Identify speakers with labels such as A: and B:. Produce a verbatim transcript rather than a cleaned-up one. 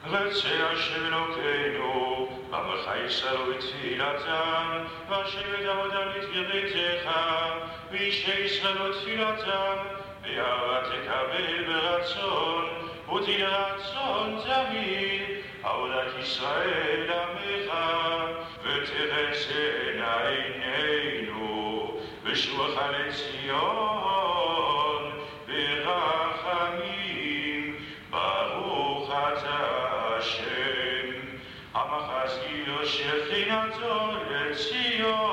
A: רצה השם אלוקינו, עמך ישראל בתפילתם, והשם ידעודם לתפילתך, ואישי ישראל בתפילתם, ואהבה תקבל ברצון, ותהי רצון תמיד, עבודת ישראל עמך, ותרצנה עינינו, ושובך לציון, ברחמים, ברוך אתה השם, המחזיר שכינתו לציון.